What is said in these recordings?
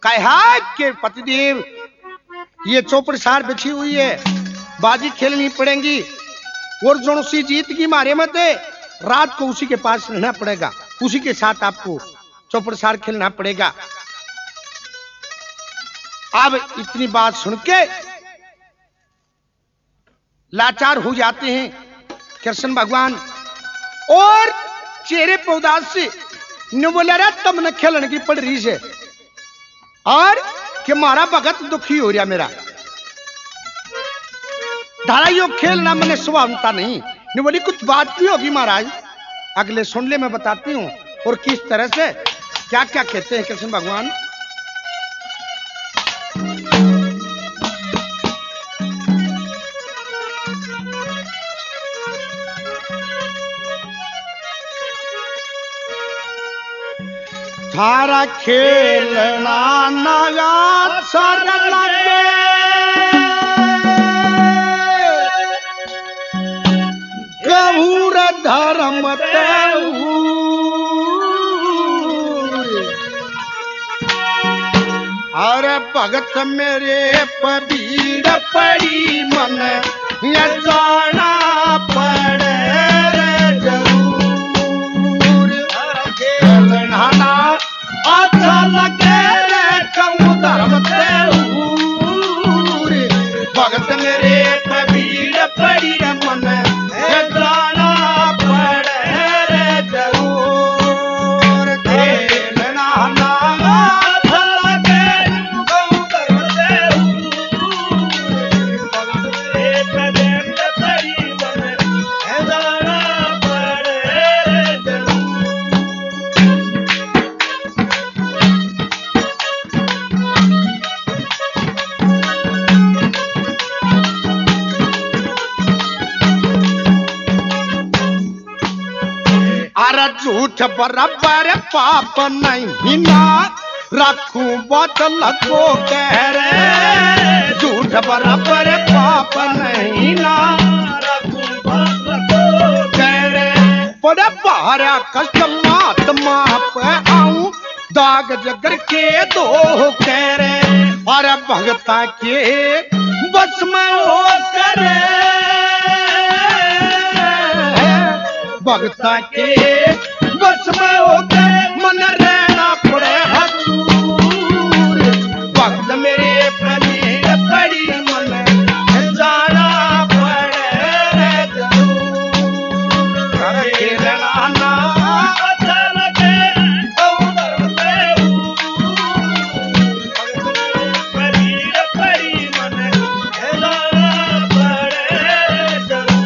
कहा कि पतिदेव ये चौपड़ सार बिछी हुई है, बाजी खेलनी पड़ेगी और जो सी जीत की मारे मत रात को उसी के पास रहना पड़ेगा, उसी के साथ आपको चौपड़ सार खेलना पड़ेगा। अब इतनी बात सुन के लाचार हो जाते हैं कृष्ण भगवान और चेहरे पे उदास से न बोला रहा तब न खेलने की पड़ रही से और कि मारा भगत दुखी हो रहा मेरा धारा यो खेलना मैंने सुभावता नहीं न बोली कुछ बात भी होगी महाराज, अगले सुन ले मैं बताती हूं और किस तरह से क्या क्या कहते हैं कृष्ण भगवान। थारा खेलना नया सर लगे गहूर धर्म अरे भगत मेरे पबीर पड़ी मन ये जाना पड़े जरूर खेलना अच्छा लगे कहूँ धर्म भगत मेरे पबीर पड़ी मन जाना पड़े जरूर खेलना अच्छा लगे कहूँ धर्म भगत मेरे पबीर पड़ी मन जाना पड़े जरूर। अरे झूठ बराबर पाप नहीं ना रखूं बोतल को कह रे, झूठ बराबर पाप नहीं ना रखूं बोतल को कह रे, बड़े भारा कष्ट महात्मा पे आऊं दाग जगर के दो कह रे, अरे भगता के बस में हो करे भगता के बस में होकर मन रहना पड़े हजूर, भक्त मेरे पबीर पड़ी मन जाना पड़े जरूर खेलना ना अच्छा लगे कहूँ धर्म पबीर पड़ी मन जाना पड़े जरूर।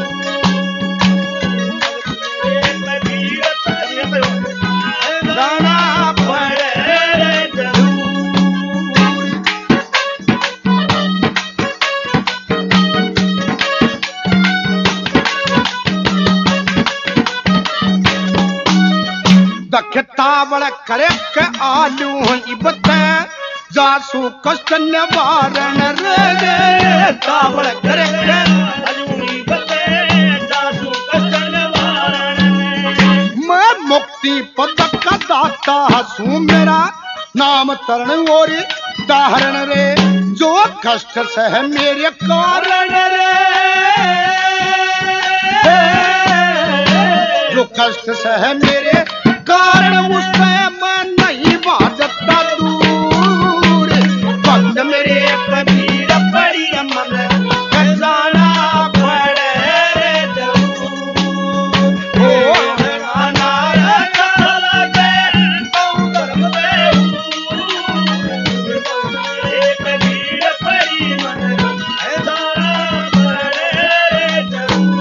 तावड़ करे के आलू इबत जासू कष्ट निवारण रे, तावड़ करे के आलू इबत जासू कष्ट निवारण, मैं मुक्ति पद का दाता हूँ मेरा नाम तरण और दाहरण रे, जो कष्ट सह मेरे कारण रे, जो कष्ट सह मेरे कारण उससे मैं नहीं भाजता दूर, भक्त मेरे पबीर पड़ी मन जाना पड़े जरूर, खेलना अच्छा लगे कहूँ धर्म पबीर पड़ी मन जाना पड़े जरूर।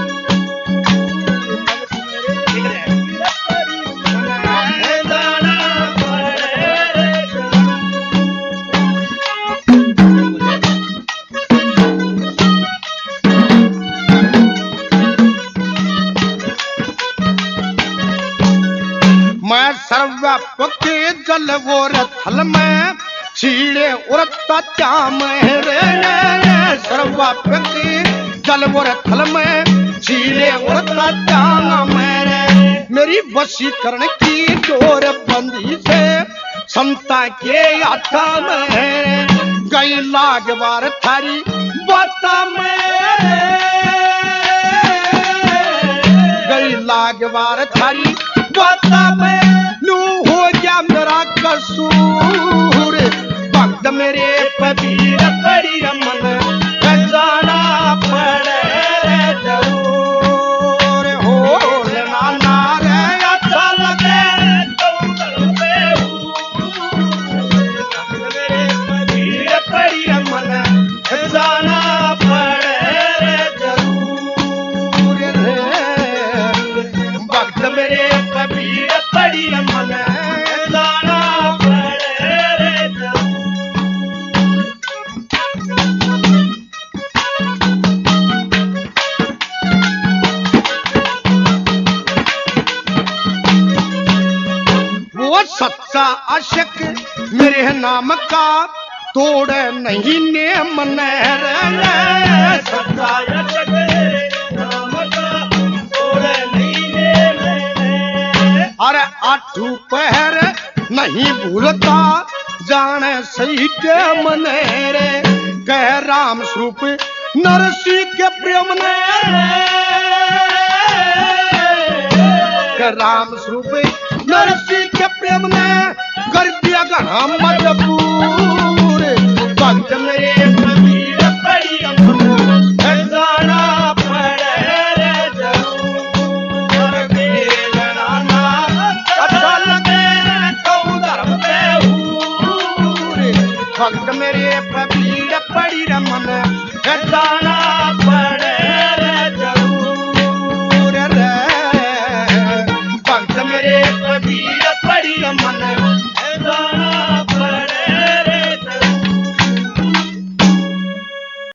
मैं सर्वव्यापक जल और थल में छीड़े उड़ता चाम रे, सर्वव्यापक जल और थल में छीड़े उड़ता चाम रे, मेरी वशीकरण की डोर बंदी से संता के हाथा में गई लागवार थारी बाता में गई लागवार थारी बाता में नू हो गया मेरा कसूर भक्त मेरे पबीर पड़ी मन जाना पड़े जरूर हो नाना रे अच्छा लगे मेरे पबीर पड़ी मन जाना पड़े जरूर रे भक्त मेरे पबीर पड़ी मन जाना पड़े जरूर। वो सच्चा आशिक मेरे नाम का तोड़े नहीं ने मन रे सच्चा आशिक मेरे नाम का तोड़े नहीं ने अरे आठू पहर नहीं भूलता जाने सही के मन रे कह राम स्वरूप नरसी के प्रेम ने कह राम स्वरूप नरसी के प्रेम ने कर दिया घना मजबूर भक्त मेरे पबीर पड़ी जाना पड़े जरूर मेरे नाना अच्छा लगे तो धर्म पे भक्त मेरे पबीर पड़ी मन जाना पड़े।